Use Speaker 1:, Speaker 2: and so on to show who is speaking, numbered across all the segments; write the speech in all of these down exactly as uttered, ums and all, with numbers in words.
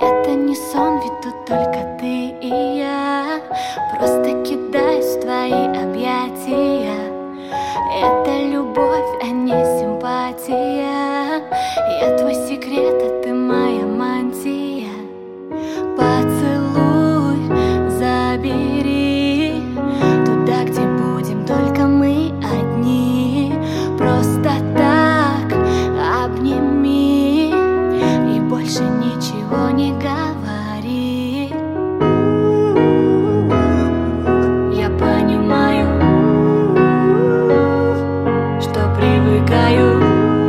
Speaker 1: Это не сон, ведь тут только ты и я. Просто кидаюсь в твои объятия. Это любовь, а не симпатия. Я твой секрет, а ты моя мантия. Поцелуй, забери туда, где будем только мы одни. Просто так обними и больше ничего не говори. Я понимаю, что привыкаю,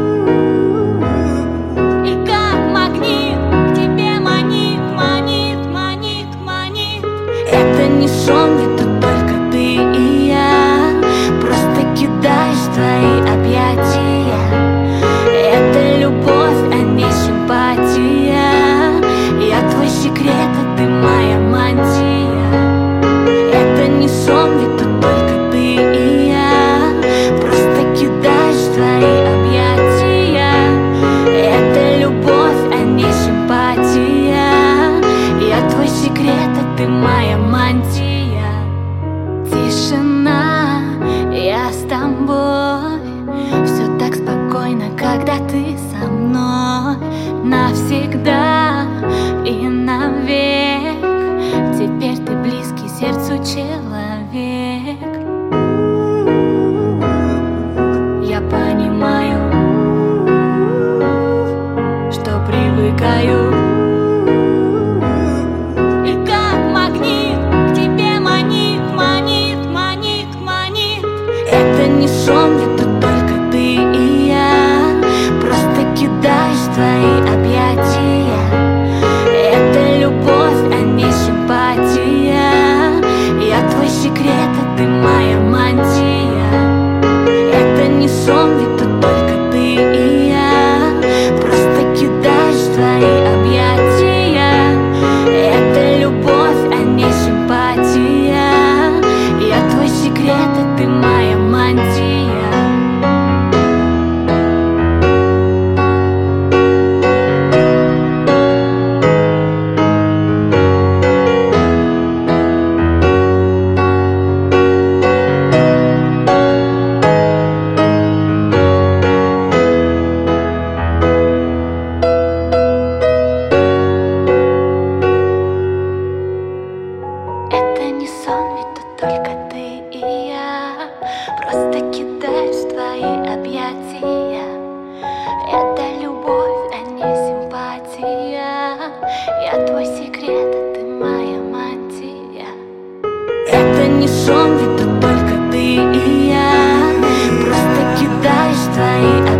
Speaker 1: и как магнит к тебе манит, манит, манит, манит. Это не сон, ведь тут только ты и я. Просто кидаешь в твои объятия. Это любовь, а не симпатия. Я твой секрет, а ты моя мантия. Это не сон, ведь тут только ты и я. Просто кидаешь в твои объятия. Это любовь, а не симпатия. Я твой секрет, а ты моя мантия. Тишина, я с тобой. Все так спокойно, когда ты со мной. Навсегда и навек. Теперь ты близкий сердцу человек. Я понимаю, что привыкаю, и как магнит к тебе манит, манит, манит, манит. Это не сон, ведь тут только ты и я. Просто кидаешь в твои объятия. Это любовь, а не симпатия. Я твой секрет, а ты моя мантия. Это не сон, ведь тут только ты и я. Просто кидаешь в твои объятия. Это любовь, а не симпатия. Я твой секрет, а ты моя мантия. Это не сон, ведь тут только ты и я. Просто кидаюсь в твои объятия. Это любовь, а не симпатия. Я твой секрет, а ты моя мантия. Это не сон, ведь тут только ты и я. Просто кидаешь в твои